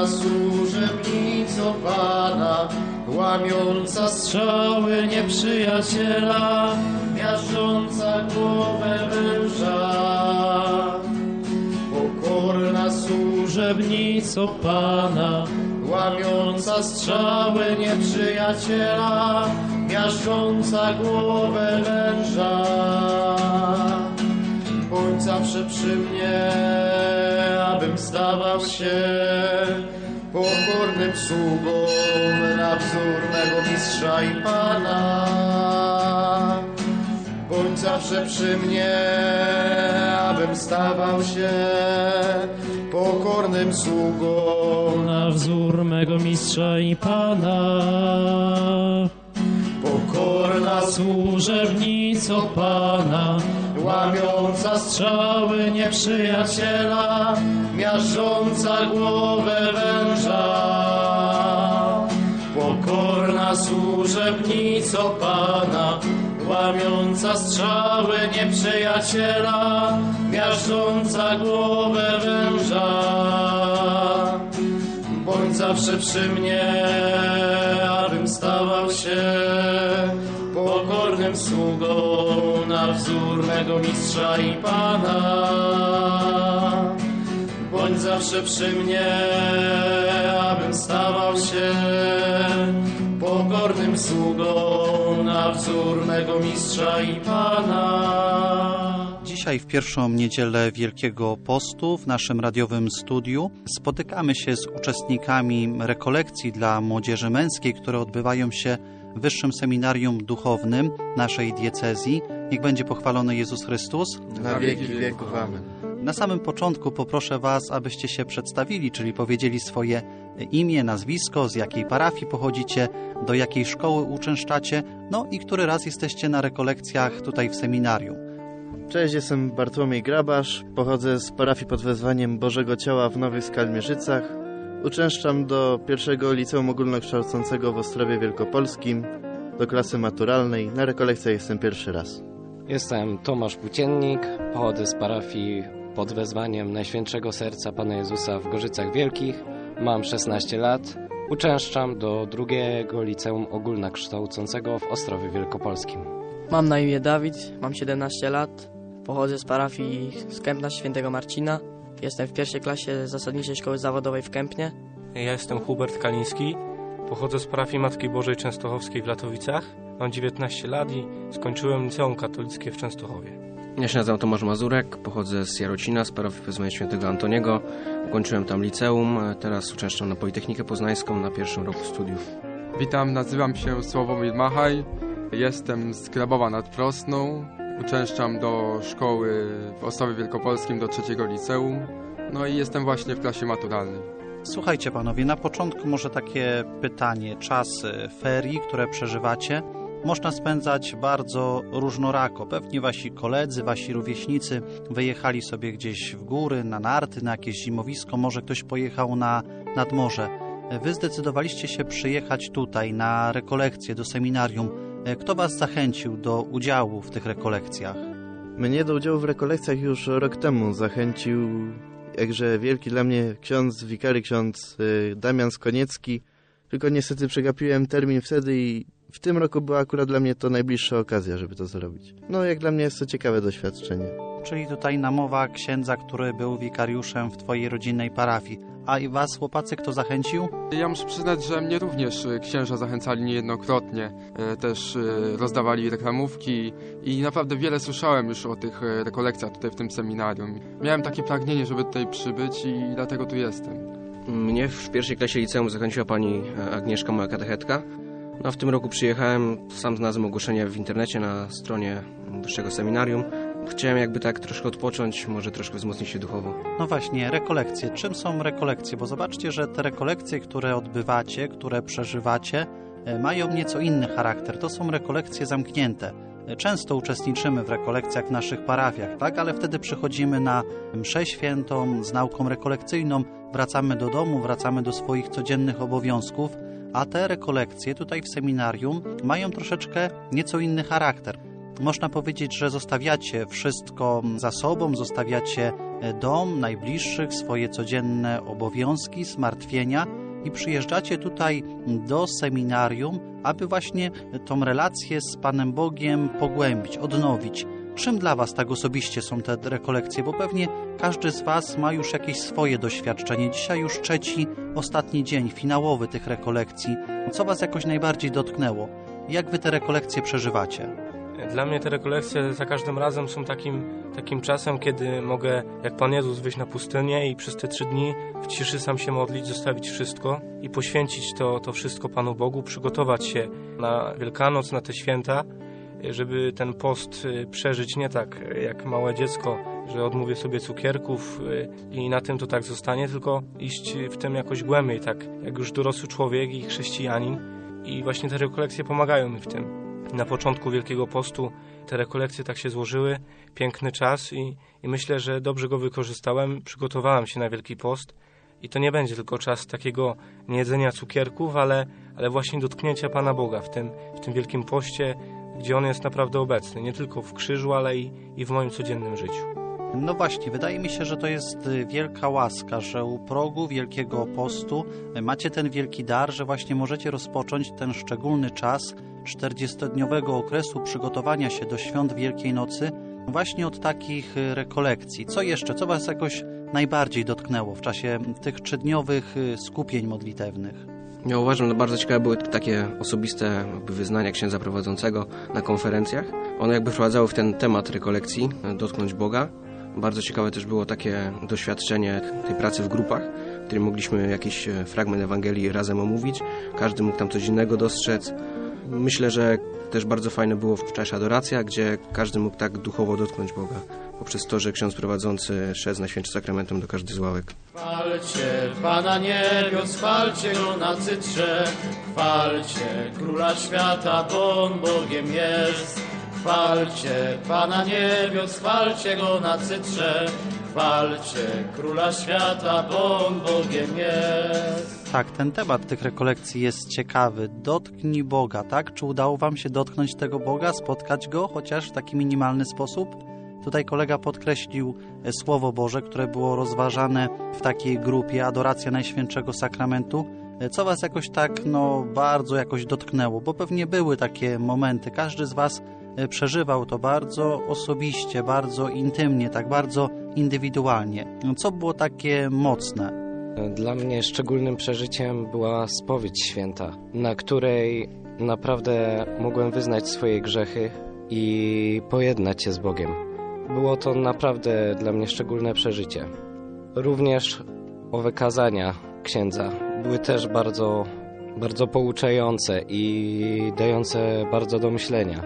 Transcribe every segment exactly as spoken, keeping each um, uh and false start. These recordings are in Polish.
służebnico Pana, łamiąca strzały nieprzyjaciela, miażdżąca głowę węża. Pokorna służebnico Pana, łamiąca strzały nieprzyjaciela, miażdżąca głowę węża. Bądź zawsze przy mnie, abym stawał się pokornym sługą na wzór mego mistrza i Pana. Bądź zawsze przy mnie, abym stawał się pokornym sługą na wzór mego mistrza i Pana. Pokorna służebnico Pana, łamiąca strzały nieprzyjaciela, miażdżąca głowę węża. Pokorna służebnico Pana, łamiąca strzały nieprzyjaciela, miażdżąca głowę węża. Bądź zawsze przy mnie, abym stawał się pokornym sługą na wzór mego mistrza i Pana. Bądź zawsze przy mnie, abym stawał się pokornym sługą na wzór mego mistrza i Pana. Dzisiaj w pierwszą niedzielę Wielkiego Postu w naszym radiowym studiu spotykamy się z uczestnikami rekolekcji dla młodzieży męskiej, które odbywają się w Wyższym Seminarium Duchownym naszej diecezji. Niech będzie pochwalony Jezus Chrystus. Na wieki wieków. Amen. Na samym początku poproszę Was, abyście się przedstawili, czyli powiedzieli swoje imię, nazwisko, z jakiej parafii pochodzicie, do jakiej szkoły uczęszczacie, no i który raz jesteście na rekolekcjach tutaj w seminarium. Cześć, jestem Bartłomiej Grabasz, pochodzę z parafii pod wezwaniem Bożego Ciała w Nowych Skalmierzycach. Uczęszczam do pierwszego liceum ogólnokształcącego w Ostrowie Wielkopolskim, do klasy maturalnej. Na rekolekcjach jestem pierwszy raz. Jestem Tomasz Płóciennik, pochodzę z parafii pod wezwaniem Najświętszego Serca Pana Jezusa w Gorzycach Wielkich. Mam szesnaście lat. Uczęszczam do drugiego liceum ogólnokształcącego w Ostrowie Wielkopolskim. Mam na imię Dawid, mam siedemnaście lat. Pochodzę z parafii z Kępna Świętego Marcina. Jestem w pierwszej klasie Zasadniczej Szkoły Zawodowej w Kępnie. Ja jestem Hubert Kaliński. Pochodzę z parafii Matki Bożej Częstochowskiej w Latowicach. Mam dziewiętnaście lat i skończyłem liceum katolickie w Częstochowie. Ja się nazywam Tomasz Mazurek, pochodzę z Jarocina, z parafii wezwania Świętego Antoniego. Ukończyłem tam liceum, teraz uczęszczam na Politechnikę Poznańską na pierwszym roku studiów. Witam, nazywam się Sławomir Machaj, jestem z Grabowa nad Prosną. Uczęszczam do szkoły w Ostrowie Wielkopolskim, do trzeciego liceum. No i jestem właśnie w klasie maturalnej. Słuchajcie panowie, na początku może takie pytanie. Czasy ferii, które przeżywacie, można spędzać bardzo różnorako. Pewnie wasi koledzy, wasi rówieśnicy wyjechali sobie gdzieś w góry, na narty, na jakieś zimowisko, może ktoś pojechał na nad morze. Wy zdecydowaliście się przyjechać tutaj na rekolekcje do seminarium. Kto was zachęcił do udziału w tych rekolekcjach? Mnie do udziału w rekolekcjach już rok temu zachęcił jakże wielki dla mnie ksiądz, wikary ksiądz Damian Skoniecki. Tylko niestety przegapiłem termin wtedy i w tym roku była akurat dla mnie to najbliższa okazja, żeby to zrobić. No jak dla mnie jest to ciekawe doświadczenie. Czyli tutaj namowa księdza, który był wikariuszem w twojej rodzinnej parafii. A i was, chłopacy, kto zachęcił? Ja muszę przyznać, że mnie również księża zachęcali niejednokrotnie. Też rozdawali reklamówki i naprawdę wiele słyszałem już o tych rekolekcjach tutaj w tym seminarium. Miałem takie pragnienie, żeby tutaj przybyć i dlatego tu jestem. Mnie w pierwszej klasie liceum zachęciła pani Agnieszka, moja katechetka. No, w tym roku przyjechałem, sam znalazłem ogłoszenie w internecie na stronie wyższego seminarium. Chciałem jakby tak troszkę odpocząć, może troszkę wzmocnić się duchowo. No właśnie, rekolekcje. Czym są rekolekcje? Bo zobaczcie, że te rekolekcje, które odbywacie, które przeżywacie, mają nieco inny charakter. To są rekolekcje zamknięte. Często uczestniczymy w rekolekcjach w naszych parafiach, tak? Ale wtedy przychodzimy na mszę świętą z nauką rekolekcyjną, wracamy do domu, wracamy do swoich codziennych obowiązków, a te rekolekcje tutaj w seminarium mają troszeczkę nieco inny charakter. Można powiedzieć, że zostawiacie wszystko za sobą, zostawiacie dom, najbliższych, swoje codzienne obowiązki, zmartwienia i przyjeżdżacie tutaj do seminarium, aby właśnie tą relację z Panem Bogiem pogłębić, odnowić. Czym dla Was tak osobiście są te rekolekcje? Bo pewnie każdy z Was ma już jakieś swoje doświadczenie. Dzisiaj już trzeci, ostatni dzień, finałowy tych rekolekcji. Co Was jakoś najbardziej dotknęło? Jak Wy te rekolekcje przeżywacie? Dla mnie te rekolekcje za każdym razem są takim, takim czasem, kiedy mogę, jak Pan Jezus, wyjść na pustynię i przez te trzy dni w ciszy sam się modlić, zostawić wszystko i poświęcić to, to wszystko Panu Bogu, przygotować się na Wielkanoc, na te święta, żeby ten post przeżyć nie tak jak małe dziecko, że odmówię sobie cukierków i na tym to tak zostanie, tylko iść w tym jakoś głębiej, tak jak już dorosły człowiek i chrześcijanin. I właśnie te rekolekcje pomagają mi w tym. Na początku Wielkiego Postu te rekolekcje tak się złożyły, piękny czas i, i myślę, że dobrze go wykorzystałem, przygotowałem się na Wielki Post i to nie będzie tylko czas takiego niejedzenia cukierków, ale, ale właśnie dotknięcia Pana Boga w tym, w tym Wielkim Poście, gdzie On jest naprawdę obecny, nie tylko w krzyżu, ale i, i w moim codziennym życiu. No właśnie, wydaje mi się, że to jest wielka łaska, że u progu Wielkiego Postu macie ten wielki dar, że właśnie możecie rozpocząć ten szczególny czas czterdziestodniowego okresu przygotowania się do świąt Wielkiej Nocy właśnie od takich rekolekcji. Co jeszcze? Co Was jakoś najbardziej dotknęło w czasie tych trzydniowych skupień modlitewnych? Ja uważam, że bardzo ciekawe były takie osobiste wyznania księdza prowadzącego na konferencjach. One jakby wprowadzały w ten temat rekolekcji, dotknąć Boga. Bardzo ciekawe też było takie doświadczenie tej pracy w grupach, w którym mogliśmy jakiś fragment Ewangelii razem omówić. Każdy mógł tam coś innego dostrzec. Myślę, że też bardzo fajne było w czasie adoracja, gdzie każdy mógł tak duchowo dotknąć Boga, poprzez to, że ksiądz prowadzący szedł z Najświętszym Sakramentem do każdej z ławek. Chwalcie Pana niebios, chwalcie Go na cytrze, chwalcie Króla Świata, bo On Bogiem jest. Chwalcie Pana niebios, chwalcie Go na cytrze, chwalcie Króla Świata, bo On Bogiem jest. Tak, ten temat tych rekolekcji jest ciekawy. Dotknij Boga, tak? Czy udało Wam się dotknąć tego Boga, spotkać Go, chociaż w taki minimalny sposób? Tutaj kolega podkreślił Słowo Boże, które było rozważane w takiej grupie Adoracja Najświętszego Sakramentu. Co Was jakoś tak, no, bardzo jakoś dotknęło? Bo pewnie były takie momenty. Każdy z Was przeżywał to bardzo osobiście, bardzo intymnie, tak bardzo indywidualnie. Co było takie mocne? Dla mnie szczególnym przeżyciem była spowiedź święta, na której naprawdę mogłem wyznać swoje grzechy i pojednać się z Bogiem. Było to naprawdę dla mnie szczególne przeżycie. Również owe kazania księdza były też bardzo, bardzo pouczające i dające bardzo do myślenia.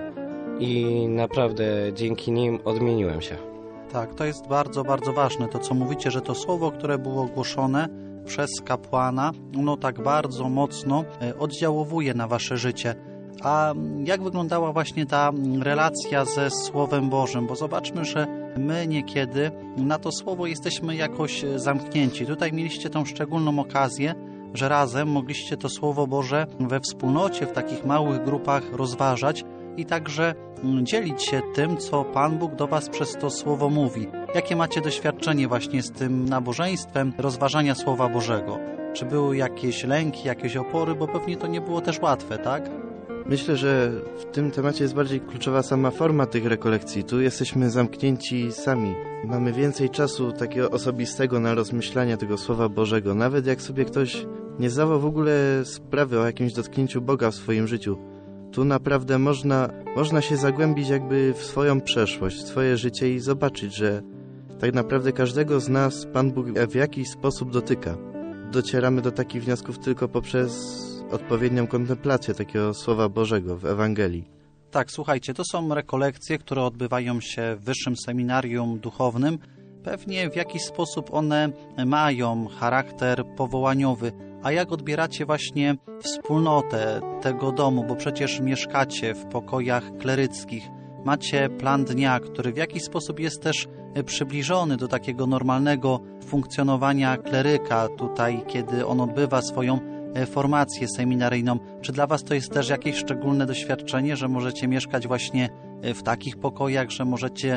I naprawdę dzięki nim odmieniłem się. Tak, to jest bardzo, bardzo ważne. To, co mówicie, że to słowo, które było głoszone przez kapłana, ono tak bardzo mocno oddziałowuje na wasze życie. A jak wyglądała właśnie ta relacja ze Słowem Bożym? Bo zobaczmy, że my niekiedy na to słowo jesteśmy jakoś zamknięci. Tutaj mieliście tą szczególną okazję, że razem mogliście to Słowo Boże we wspólnocie, w takich małych grupach rozważać i także dzielić się tym, co Pan Bóg do was przez to Słowo mówi. Jakie macie doświadczenie właśnie z tym nabożeństwem rozważania Słowa Bożego? Czy były jakieś lęki, jakieś opory? Bo pewnie to nie było też łatwe, tak? Myślę, że w tym temacie jest bardziej kluczowa sama forma tych rekolekcji. Tu jesteśmy zamknięci sami. Mamy więcej czasu takiego osobistego na rozmyślanie tego Słowa Bożego. Nawet jak sobie ktoś nie zdawał w ogóle sprawy o jakimś dotknięciu Boga w swoim życiu. Tu naprawdę można, można się zagłębić jakby w swoją przeszłość, w swoje życie i zobaczyć, że tak naprawdę każdego z nas Pan Bóg w jakiś sposób dotyka. Docieramy do takich wniosków tylko poprzez odpowiednią kontemplację takiego Słowa Bożego w Ewangelii. Tak, słuchajcie, to są rekolekcje, które odbywają się w Wyższym Seminarium Duchownym. Pewnie w jakiś sposób one mają charakter powołaniowy. A jak odbieracie właśnie wspólnotę tego domu, bo przecież mieszkacie w pokojach kleryckich, macie plan dnia, który w jakiś sposób jest też przybliżony do takiego normalnego funkcjonowania kleryka tutaj, kiedy on odbywa swoją formację seminaryjną. Czy dla was to jest też jakieś szczególne doświadczenie, że możecie mieszkać właśnie w takich pokojach, że możecie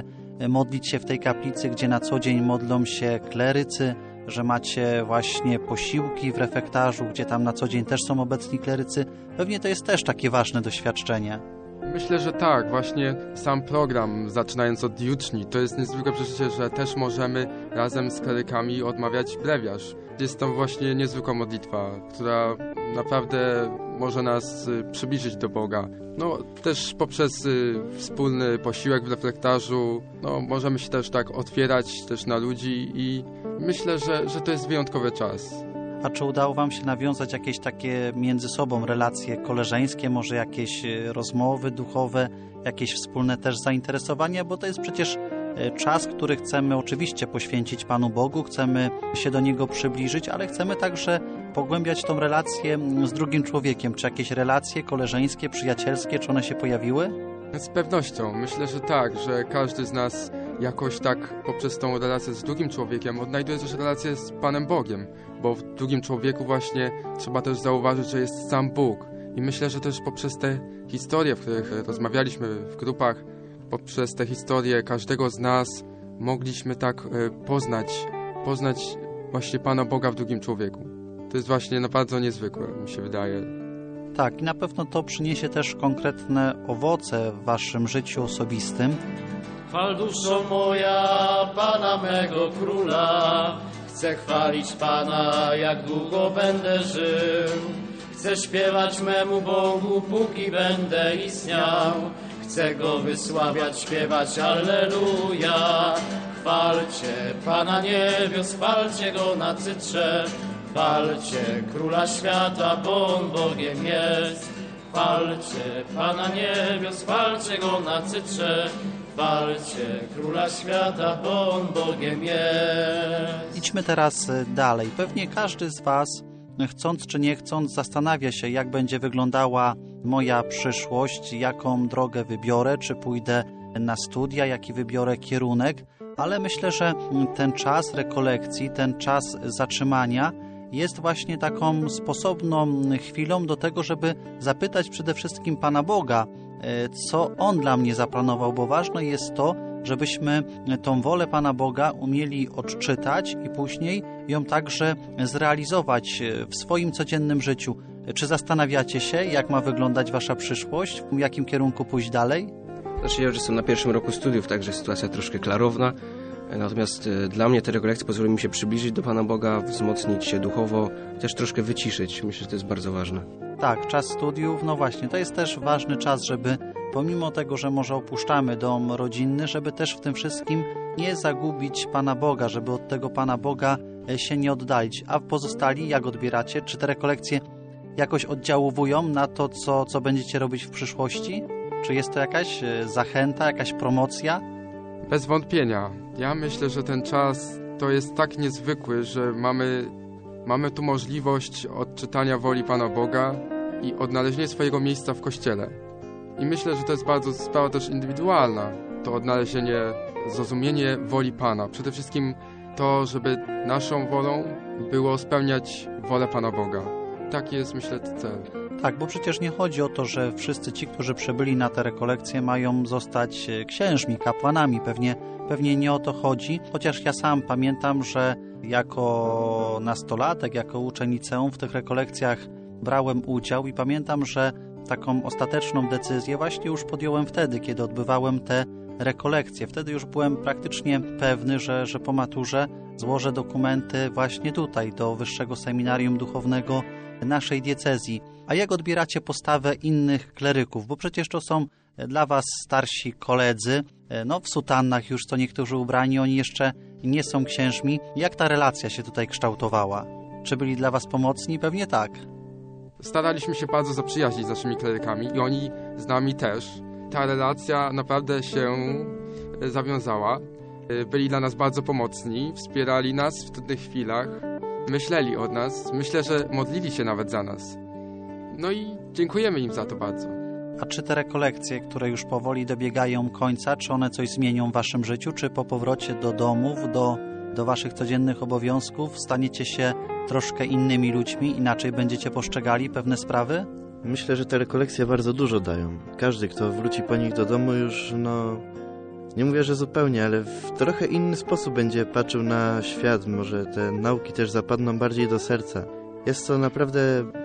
modlić się w tej kaplicy, gdzie na co dzień modlą się klerycy, że macie właśnie posiłki w refektarzu, gdzie tam na co dzień też są obecni klerycy. Pewnie to jest też takie ważne doświadczenie. Myślę, że tak. Właśnie sam program, zaczynając od juczni, to jest niezwykłe przeżycie, że też możemy razem z klerykami odmawiać brewiarz. Jest to właśnie niezwykła modlitwa, która naprawdę może nas przybliżyć do Boga. No, też poprzez y, wspólny posiłek w refektarzu, no, możemy się też tak otwierać też na ludzi i myślę, że, że to jest wyjątkowy czas. A czy udało wam się nawiązać jakieś takie między sobą relacje koleżeńskie, może jakieś rozmowy duchowe, jakieś wspólne też zainteresowania, bo to jest przecież czas, który chcemy oczywiście poświęcić Panu Bogu, chcemy się do Niego przybliżyć, ale chcemy także pogłębiać tą relację z drugim człowiekiem. Czy jakieś relacje koleżeńskie, przyjacielskie, czy one się pojawiły? Z pewnością. Myślę, że tak, że każdy z nas jakoś tak poprzez tą relację z drugim człowiekiem odnajduje też relację z Panem Bogiem, bo w drugim człowieku właśnie trzeba też zauważyć, że jest sam Bóg. I myślę, że też poprzez te historie, w których rozmawialiśmy w grupach, poprzez te historie każdego z nas mogliśmy tak poznać, poznać właśnie Pana Boga w drugim człowieku. To jest właśnie no bardzo niezwykłe, mi się wydaje. Tak, i na pewno to przyniesie też konkretne owoce w waszym życiu osobistym. Chwal duszo moja Pana mego Króla, chcę chwalić Pana, jak długo będę żył. Chcę śpiewać memu Bogu, póki będę istniał. Chcę Go wysławiać, śpiewać Alleluja. Chwalcie Pana niebios, chwalcie Go na cytrze. Chwalcie Króla świata, bo On Bogiem jest. Chwalcie Pana niebios, chwalcie Go na cytrze. Chwalcie Króla świata, bo On Bogiem jest. Idźmy teraz dalej. Pewnie każdy z was, chcąc czy nie chcąc, zastanawia się, jak będzie wyglądała moja przyszłość, jaką drogę wybiorę, czy pójdę na studia, jaki wybiorę kierunek, ale myślę, że ten czas rekolekcji, ten czas zatrzymania jest właśnie taką sposobną chwilą do tego, żeby zapytać przede wszystkim Pana Boga, co On dla mnie zaplanował, bo ważne jest to, żebyśmy tą wolę Pana Boga umieli odczytać i później ją także zrealizować w swoim codziennym życiu. Czy zastanawiacie się, jak ma wyglądać wasza przyszłość, w jakim kierunku pójść dalej? Znaczy ja już jestem na pierwszym roku studiów, także sytuacja troszkę klarowna. Natomiast dla mnie te rekolekcje pozwoliły mi się przybliżyć do Pana Boga, wzmocnić się duchowo, też troszkę wyciszyć. Myślę, że to jest bardzo ważne. Tak, czas studiów, no właśnie, to jest też ważny czas, żeby pomimo tego, że może opuszczamy dom rodzinny, żeby też w tym wszystkim nie zagubić Pana Boga, żeby od tego Pana Boga się nie oddalić. A pozostali, jak odbieracie? Czy te rekolekcje jakoś oddziaływują na to, co, co będziecie robić w przyszłości? Czy jest to jakaś zachęta, jakaś promocja? Bez wątpienia. Ja myślę, że ten czas to jest tak niezwykły, że mamy, mamy tu możliwość odczytania woli Pana Boga i odnalezienia swojego miejsca w Kościele. I myślę, że to jest bardzo sprawa też indywidualna. To odnalezienie, zrozumienie woli Pana. Przede wszystkim to, żeby naszą wolą było spełniać wolę Pana Boga. Taki jest, myślę, cel. Tak, bo przecież nie chodzi o to, że wszyscy ci, którzy przybyli na te rekolekcje, mają zostać księżmi, kapłanami. Pewnie, pewnie nie o to chodzi, chociaż ja sam pamiętam, że jako nastolatek, jako uczeń liceum w tych rekolekcjach brałem udział i pamiętam, że taką ostateczną decyzję właśnie już podjąłem wtedy, kiedy odbywałem te rekolekcje. Wtedy już byłem praktycznie pewny, że, że po maturze złożę dokumenty właśnie tutaj, do Wyższego Seminarium Duchownego naszej diecezji. A jak odbieracie postawę innych kleryków? Bo przecież to są dla was starsi koledzy, no w sutannach już co niektórzy ubrani, oni jeszcze nie są księżmi. Jak ta relacja się tutaj kształtowała? Czy byli dla was pomocni? Pewnie tak. Staraliśmy się bardzo zaprzyjaźnić z naszymi klerykami i oni z nami też. Ta relacja naprawdę się zawiązała. Byli dla nas bardzo pomocni, wspierali nas w trudnych chwilach, myśleli o nas, myślę, że modlili się nawet za nas. No i dziękujemy im za to bardzo. A czy te rekolekcje, które już powoli dobiegają końca, czy one coś zmienią w waszym życiu, czy po powrocie do domów, do, do waszych codziennych obowiązków staniecie się troszkę innymi ludźmi, inaczej będziecie postrzegali pewne sprawy? Myślę, że te rekolekcje bardzo dużo dają. Każdy, kto wróci po nich do domu, już no nie mówię, że zupełnie, ale w trochę inny sposób będzie patrzył na świat. Może te nauki też zapadną bardziej do serca. Jest to naprawdę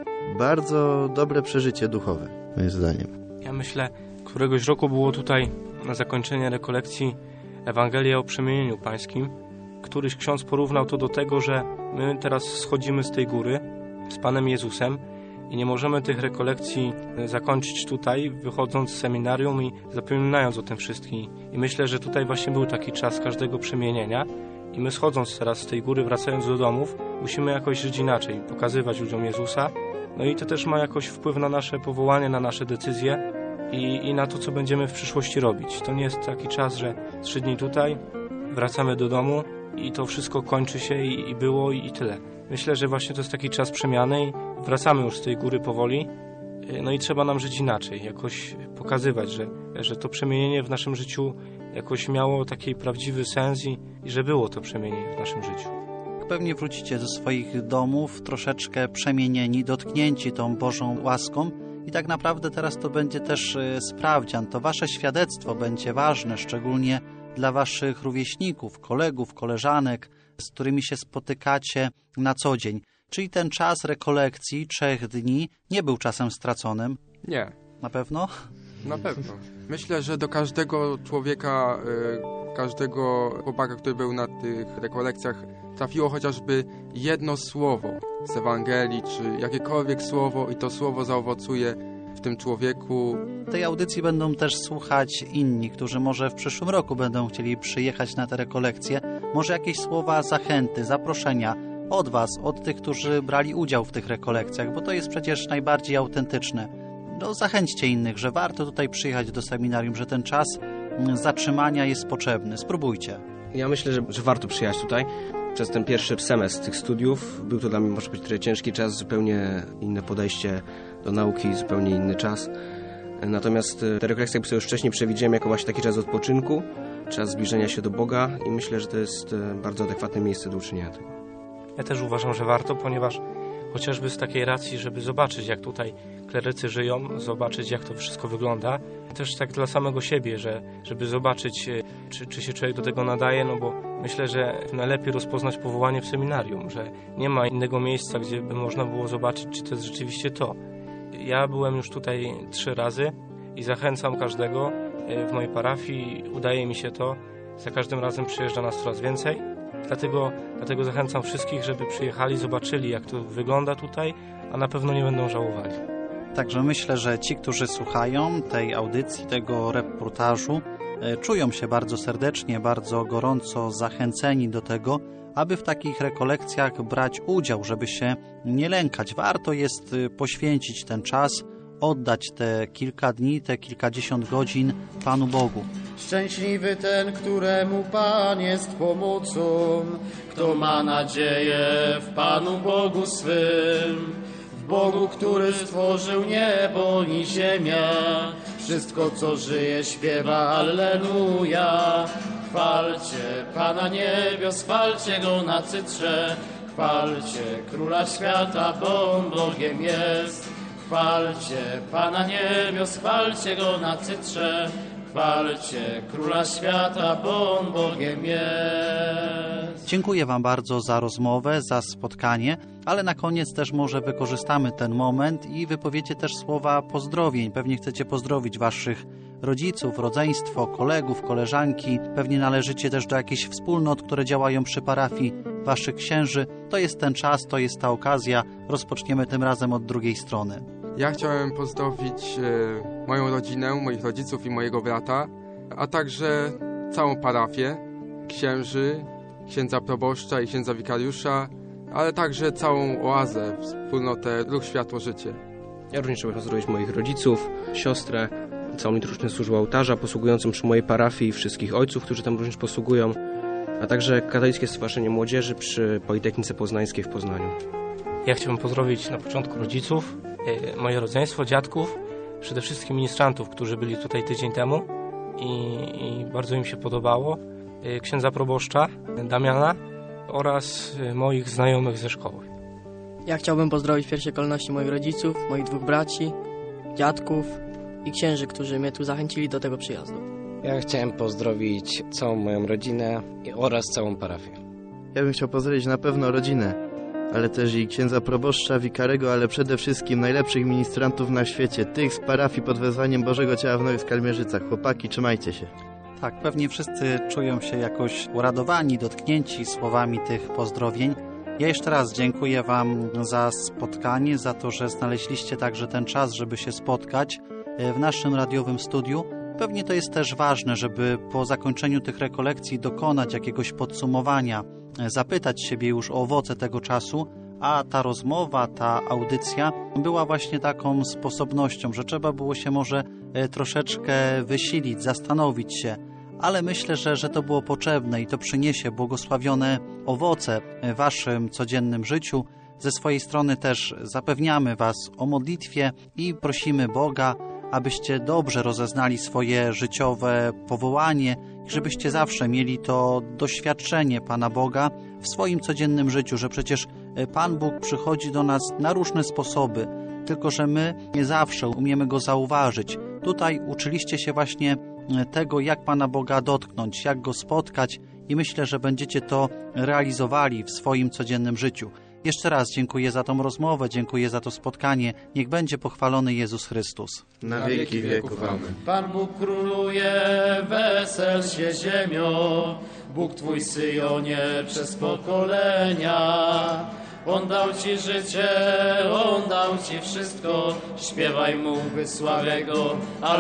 bardzo dobre przeżycie duchowe, moim zdaniem. Ja myślę, któregoś roku było tutaj na zakończenie rekolekcji Ewangelia o przemienieniu pańskim. Któryś ksiądz porównał to do tego, że my teraz schodzimy z tej góry z Panem Jezusem i nie możemy tych rekolekcji zakończyć tutaj, wychodząc z seminarium i zapominając o tym wszystkim. I myślę, że tutaj właśnie był taki czas każdego przemienienia i my schodząc teraz z tej góry, wracając do domów, musimy jakoś żyć inaczej, pokazywać ludziom Jezusa. No i to też ma jakoś wpływ na nasze powołanie, na nasze decyzje i, i na to, co będziemy w przyszłości robić. To nie jest taki czas, że trzy dni tutaj, wracamy do domu i to wszystko kończy się i, i było i, i tyle. Myślę, że właśnie to jest taki czas przemiany i wracamy już z tej góry powoli. No i trzeba nam żyć inaczej, jakoś pokazywać, że, że to przemienienie w naszym życiu jakoś miało taki prawdziwy sens i, i że było to przemienienie w naszym życiu. Pewnie wrócicie do swoich domów troszeczkę przemienieni, dotknięci tą Bożą łaską i tak naprawdę teraz to będzie też sprawdzian. To wasze świadectwo będzie ważne, szczególnie dla waszych rówieśników, kolegów, koleżanek, z którymi się spotykacie na co dzień. Czyli ten czas rekolekcji trzech dni nie był czasem straconym? Nie. Na pewno? Na pewno. Myślę, że do każdego człowieka, każdego chłopaka, który był na tych rekolekcjach, trafiło chociażby jedno słowo z Ewangelii, czy jakiekolwiek słowo i to słowo zaowocuje w tym człowieku. Tej audycji będą też słuchać inni, którzy może w przyszłym roku będą chcieli przyjechać na te rekolekcje. Może jakieś słowa zachęty, zaproszenia od was, od tych, którzy brali udział w tych rekolekcjach, bo to jest przecież najbardziej autentyczne. No, zachęćcie innych, że warto tutaj przyjechać do seminarium, że ten czas zatrzymania jest potrzebny. Spróbujcie. Ja myślę, że, że warto przyjechać tutaj. Przez ten pierwszy semestr tych studiów był to dla mnie, może być, trochę ciężki czas, zupełnie inne podejście do nauki, zupełnie inny czas. Natomiast te rekolekcje, jak sobie już wcześniej przewidziałem, jako właśnie taki czas odpoczynku, czas zbliżenia się do Boga i myślę, że to jest bardzo adekwatne miejsce do uczynienia tego. Ja też uważam, że warto, ponieważ chociażby z takiej racji, żeby zobaczyć, jak tutaj klerycy żyją, zobaczyć, jak to wszystko wygląda. Też tak dla samego siebie, że, żeby zobaczyć, czy, czy się człowiek do tego nadaje, no bo myślę, że najlepiej rozpoznać powołanie w seminarium, że nie ma innego miejsca, gdzie by można było zobaczyć, czy to jest rzeczywiście to. Ja byłem już tutaj trzy razy i zachęcam każdego w mojej parafii, udaje mi się to, za każdym razem przyjeżdża nas coraz więcej. Dlatego, dlatego zachęcam wszystkich, żeby przyjechali, zobaczyli, jak to wygląda tutaj, a na pewno nie będą żałowali. Także myślę, że ci, którzy słuchają tej audycji, tego reportażu, czują się bardzo serdecznie, bardzo gorąco zachęceni do tego, aby w takich rekolekcjach brać udział, żeby się nie lękać. Warto jest poświęcić ten czas, oddać te kilka dni, te kilkadziesiąt godzin Panu Bogu. Szczęśliwy ten, któremu Pan jest pomocą, kto ma nadzieję w Panu Bogu swym, w Bogu, który stworzył niebo i ziemię. Wszystko, co żyje, śpiewa Alleluja. Chwalcie Pana niebios, chwalcie Go na cytrze, chwalcie Króla Świata, bo On Bogiem jest. Chwalcie Pana niebios, chwalcie Go na cytrze, chwalcie Króla Świata, bo On Bogiem jest. Dziękuję Wam bardzo za rozmowę, za spotkanie, ale na koniec też może wykorzystamy ten moment i wypowiecie też słowa pozdrowień. Pewnie chcecie pozdrowić Waszych rodziców, rodzeństwo, kolegów, koleżanki. Pewnie należycie też do jakichś wspólnot, które działają przy parafii Waszych księży. To jest ten czas, to jest ta okazja. Rozpoczniemy tym razem od drugiej strony. Ja chciałem pozdrowić e, moją rodzinę, moich rodziców i mojego brata, a także całą parafię, księży, księdza proboszcza i księdza wikariusza, ale także całą oazę, wspólnotę Ruch Światło Życie. Ja również chciałbym pozdrowić moich rodziców, siostrę, całą liturgiczną służbę ołtarza posługującą przy mojej parafii, wszystkich ojców, którzy tam również posługują, a także Katolickie Stowarzyszenie Młodzieży przy Politechnice Poznańskiej w Poznaniu. Ja chciałbym pozdrowić na początku rodziców, moje rodzeństwo, dziadków, przede wszystkim ministrantów, którzy byli tutaj tydzień temu i, i bardzo im się podobało, księdza proboszcza Damiana oraz moich znajomych ze szkoły. Ja chciałbym pozdrowić w pierwszej kolejności moich rodziców, moich dwóch braci, dziadków i księży, którzy mnie tu zachęcili do tego przyjazdu. Ja chciałem pozdrowić całą moją rodzinę oraz całą parafię. Ja bym chciał pozdrowić na pewno rodzinę, ale też i księdza proboszcza, wikarego, ale przede wszystkim najlepszych ministrantów na świecie, tych z parafii pod wezwaniem Bożego Ciała w Nowych Skalmierzycach. Chłopaki, trzymajcie się. Tak, pewnie wszyscy czują się jakoś uradowani, dotknięci słowami tych pozdrowień. Ja jeszcze raz dziękuję Wam za spotkanie, za to, że znaleźliście także ten czas, żeby się spotkać w naszym radiowym studiu. Pewnie to jest też ważne, żeby po zakończeniu tych rekolekcji dokonać jakiegoś podsumowania, zapytać siebie już o owoce tego czasu, a ta rozmowa, ta audycja była właśnie taką sposobnością, że trzeba było się może troszeczkę wysilić, zastanowić się, ale myślę, że, że to było potrzebne i to przyniesie błogosławione owoce w Waszym codziennym życiu. Ze swojej strony też zapewniamy Was o modlitwie i prosimy Boga, abyście dobrze rozeznali swoje życiowe powołanie i żebyście zawsze mieli to doświadczenie Pana Boga w swoim codziennym życiu, że przecież Pan Bóg przychodzi do nas na różne sposoby, tylko że my nie zawsze umiemy Go zauważyć. Tutaj uczyliście się właśnie tego, jak Pana Boga dotknąć, jak Go spotkać i myślę, że będziecie to realizowali w swoim codziennym życiu. Jeszcze raz dziękuję za tą rozmowę, dziękuję za to spotkanie. Niech będzie pochwalony Jezus Chrystus. Na wieki wieków. Amen. Pan Bóg króluje, wesel się ziemio, Bóg Twój Syjonie przez pokolenia. On dał Ci życie, On dał Ci wszystko, śpiewaj Mu, wysławiaj Go,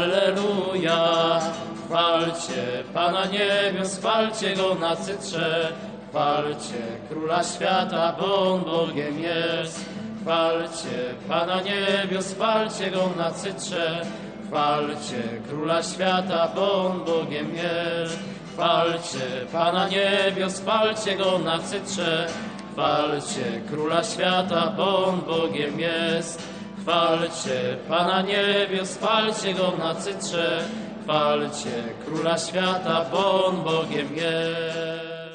alleluja. Chwalcie Pana niebios, chwalcie Go na cytrze, chwalcie Króla Świata, bo On Bogiem jest. Chwalcie Pana niebios, chwalcie Go na cytrze, chwalcie Króla Świata, bo On Bogiem jest. Chwalcie Pana niebios, chwalcie Go na cytrze, chwalcie Króla Świata, bo On Bogiem jest. Chwalcie Pana niebios, chwalcie Go na cytrze, chwalcie Króla Świata, bo On Bogiem jest.